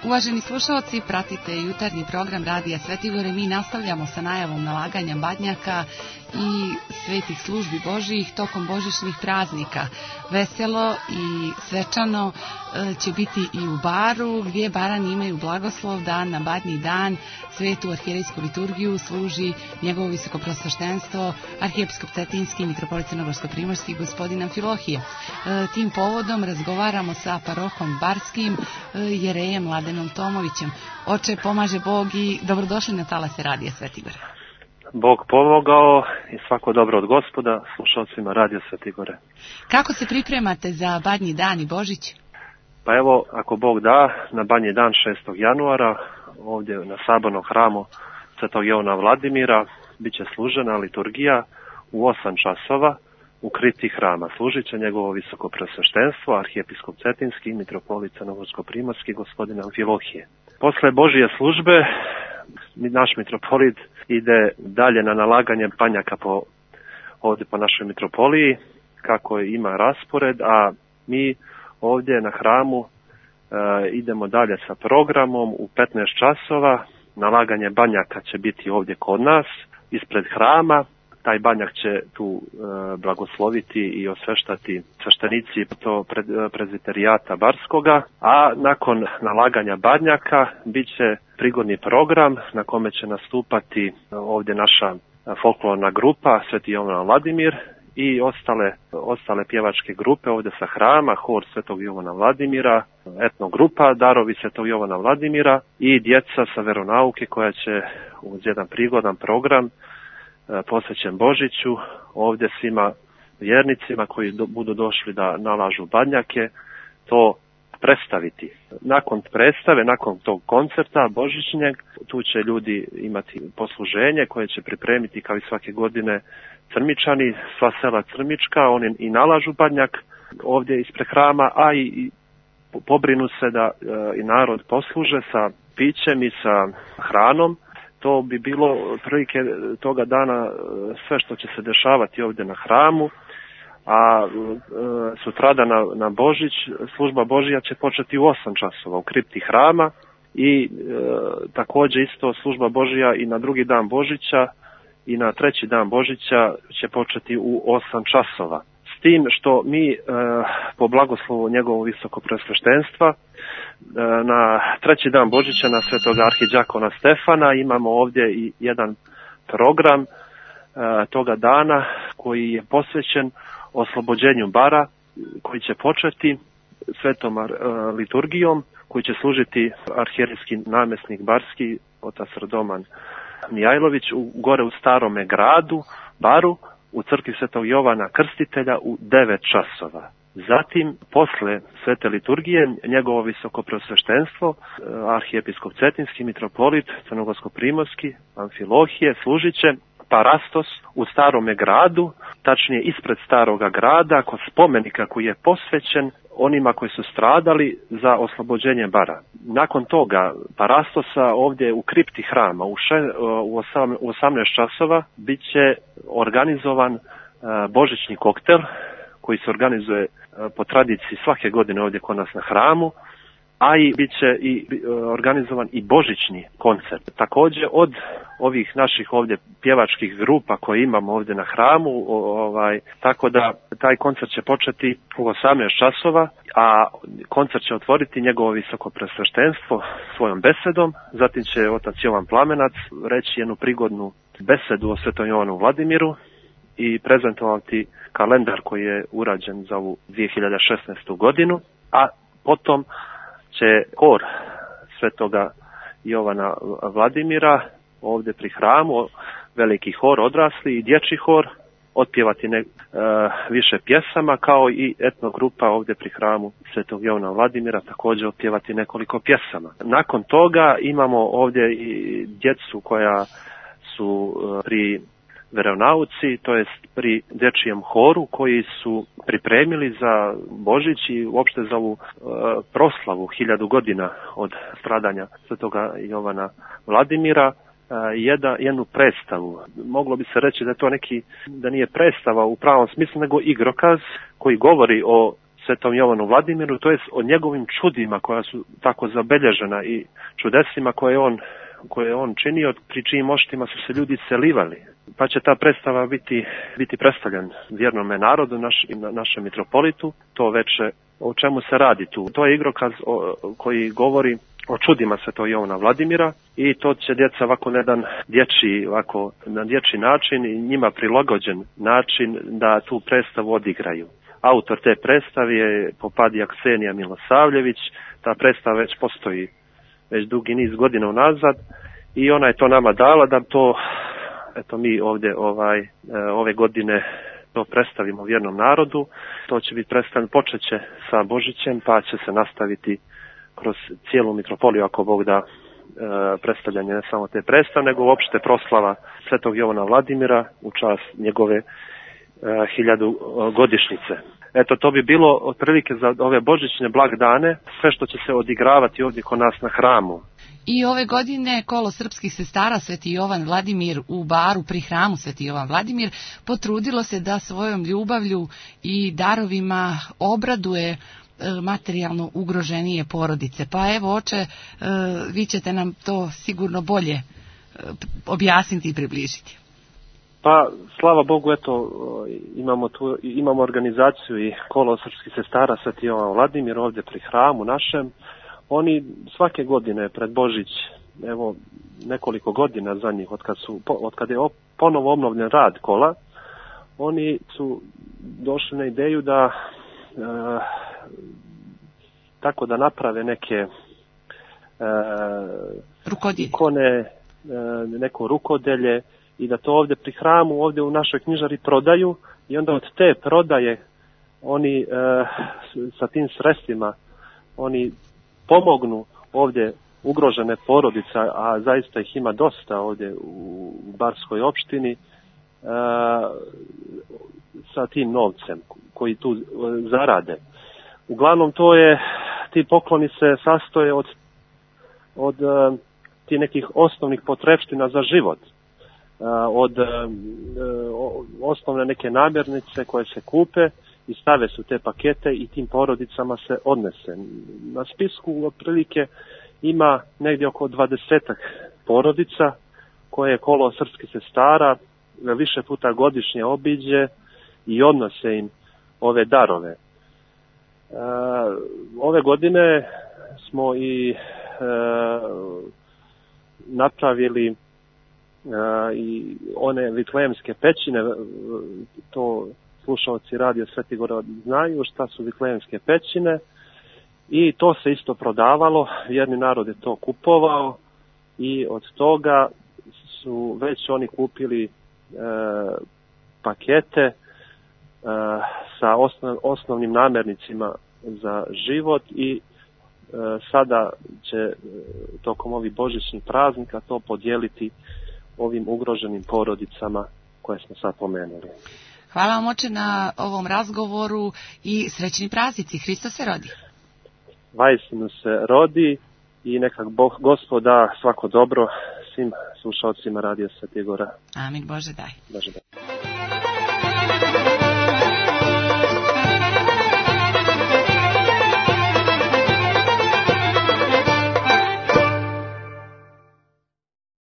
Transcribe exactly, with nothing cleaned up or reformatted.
Uvaženi slušalci, pratite jutarnji program Radija Svetigore. Mi nastavljamo sa najavom nalaganja badnjaka i svetih službi Božijih tokom božićnih praznika. Veselo i svečano će biti i u Baru, gdje Barani imaju blagoslov da na badnji dan svetu arhijerejsku liturgiju služi njegovo visokoprosveštenstvo arhijepiskop Cetinski mitropolit Crnogorsko-primorski gospodin Amfilohije. Tim povodom razgovaramo sa parohom barskim jerejem Mladenom Tomovićem. Oče, pomaže Bog i dobrodošli na talase Radija Svetigore. Bog pomogao i svako dobro od Gospoda, slušalcima Radija Svetigore. Kako se pripremate za badnji dan i Božić? Pa evo, ako Bog da, na badnji dan šestog januara, ovdje na sabornom hramu Svetog Jovana Vladimira, bit će služena liturgija u osam časova u kripti hrama. Služit će njegovo visokoprosveštenstvo, arhijepiskop Cetinski, mitropolit Crnogorsko-primorski, gospodin Amfilohije. Posle Božije službe, naš mitropolit ide dalje na nalaganje badnjaka po, ovdje po našoj mitropoliji, kako ima raspored, a mi ovdje na hramu e, idemo dalje sa programom u petnaest časova. Nalaganje badnjaka će biti ovdje kod nas, ispred hrama. Taj badnjak će tu e, blagosloviti i osveštati sveštenici to pred, prezbiterijata Barskoga, a nakon nalaganja badnjaka bit će prigodni program na kome će nastupati ovdje naša folklorna grupa Sveti Jovan Vladimir i ostale, ostale pjevačke grupe ovdje sa hrama, hor Svetog Jovana Vladimira, etnogrupa Darovi Svetog Jovana Vladimira i djeca sa veronauke koja će uz jedan prigodan program posvećen Božiću ovdje svima vjernicima koji do, budu došli da nalažu badnjake to predstaviti. Nakon predstave, nakon tog koncerta božićnjeg, tu će ljudi imati posluženje koje će pripremiti kao i svake godine Crmičani, sva sela Crmička, oni i nalažu badnjak ovdje ispred hrama, a i, i pobrinu se da e, i narod posluže sa pićem i sa hranom. To bi bilo prilike toga dana sve što će se dešavati ovdje na hramu, a e, sutradan na, na Božić služba Božija će početi u osam časova u kripti hrama i e, također isto služba Božija i na drugi dan Božića i na treći dan Božića će početi u osam časova. S tim što mi e, po blagoslovu njegovog visokoprosveštenstva e, na treći dan Božića na Svetog arhidžakona Stefana imamo ovdje i jedan program e, toga dana koji je posvećen oslobođenju Bara, koji će početi svetom e, liturgijom, koji će služiti arhijerejski namjesnik barski, otac Radoman Mijajlović, u, gore u starome gradu, Baru, u crkvi Svetog Jovana Krstitelja u devet časova. Zatim, posle svete liturgije, njegovo visokoprosveštenstvo, arhijepiskop Cetinski, mitropolit Crnogorsko-primorski, Amfilohije, služit će parastos u starome gradu, tačnije ispred staroga grada, kod spomenika koji je posvećen onima koji su stradali za oslobođenje Bara. Nakon toga parastosa ovdje u kripti hrama u, še, u, osam, u osamnaest časova bit će organizovan uh, božićni koktel koji se organizuje uh, po tradiciji svake godine ovdje kod nas na hramu, a i bit će i uh, organizovan i božićni koncert. Također od ovih naših ovdje pjevačkih grupa koje imamo ovdje na hramu, ovaj, tako da taj koncert će početi u osamnaest časova, a koncert će otvoriti njegovo visokoprosveštenstvo svojom besedom, zatim će otac Jovan Plamenac reći jednu prigodnu besedu o Svetom Jovanu Vladimiru i prezentovati kalendar koji je urađen za ovu dvije hiljade šesnaestu godinu, a potom će hor Svetoga Jovana Vladimira ovdje pri hramu, veliki hor odrasli i dječji hor, otpjevati ne, e, više pjesama, kao i etnogrupa ovdje pri hramu Svetog Jovana Vladimira također otpjevati nekoliko pjesama. Nakon toga imamo ovdje i djecu koja su e, pri veronauci, to jest pri dječjem horu koji su pripremili za Božić i uopšte za ovu e, proslavu hiljadu godina od stradanja Svetoga Jovana Vladimira. Jedna, jednu predstavu. Moglo bi se reći da je to neki, da nije predstava u pravom smislu, nego igrokaz koji govori o Svetom Jovanu Vladimiru, to je o njegovim čudima koja su tako zabelježena i čudesima koje on, koje on činio, pri čijim moštima su se ljudi selivali. Pa će ta predstava biti, biti predstavljen vjernome narodu, naš, našem mitropolitu, to veče o čemu se radi tu. To je igrokaz o, koji govori o čudima Svetog Jovana Vladimira i to će djeca ovako na jedan dječji, ovako, na dječji način i njima prilagođen način da tu predstavu odigraju. Autor te predstave je Popadija Ksenija Milosavljević, ta predstava već postoji već dugi niz godina unazad i ona je to nama dala da to, eto mi ovdje ovaj, ove godine to predstavimo vjernom narodu. To će biti predstavljeno, počeće sa Božićem pa će se nastaviti kroz cijelu mitropoliju ako Bog da predstavljanje ne samo te predstave, nego uopšte proslava Svetog Jovana Vladimira u čast njegove hiljadu godišnjice. Eto, to bi bilo otprilike za ove božićne blagdane, sve što će se odigravati ovdje kod nas na hramu. I ove godine kolo srpskih sestara Sveti Jovan Vladimir u Baru pri hramu Sveti Jovan Vladimir potrudilo se da svojom ljubavlju i darovima obraduje materijalno ugroženije porodice. Pa evo, oče, vi ćete nam to sigurno bolje objasniti i približiti. Pa, slava Bogu, eto, imamo tu, imamo organizaciju i kolo srpskih sestara Sveti Jovan Vladimir ovdje pri hramu našem. Oni svake godine pred Božić, evo nekoliko godina za njih, od kad, su, od kad je ponovo obnovljen rad kola, oni su došli na ideju da e, tako da naprave neke e, ikone, e, neko rukodelje i da to ovdje pri hramu, ovdje u našoj knjižari prodaju i onda od te prodaje oni e, sa tim sredstvima oni pomognu ovdje ugrožene porodice, a zaista ih ima dosta ovdje u Barskoj opštini, e, sa tim novcem koji tu zarade. Uglavnom to je, ti pokloni se sastoje od, od e, ti nekih osnovnih potrepština za život, e, od e, osnovne neke namirnice koje se kupe i stave su te pakete i tim porodicama se odnese. Na spisku otprilike ima negdje oko dvadesetak porodica koje kolo srpskih sestara više puta godišnje obiđe i odnose im ove darove. E, ove godine smo i e, napravili e, i one vitlejemske pećine, to slušalci Radio Svetigora znaju šta su vitlejemske pećine i to se isto prodavalo, vjerni narod je to kupovao i od toga su već oni kupili e, pakete e, sa osnov, osnovnim namirnicima za život i e, sada će e, tokom ovih božićnih praznika to podijeliti ovim ugroženim porodicama koje smo sad pomenuli. Hvala vam, oče, na ovom razgovoru i srećni praznici. Hristos se rodi. Vaistinu se rodi i neka Bog, Gospod da svako dobro svim slušalcima Radio Svetigora. Amin, Bože daj. Bože daj.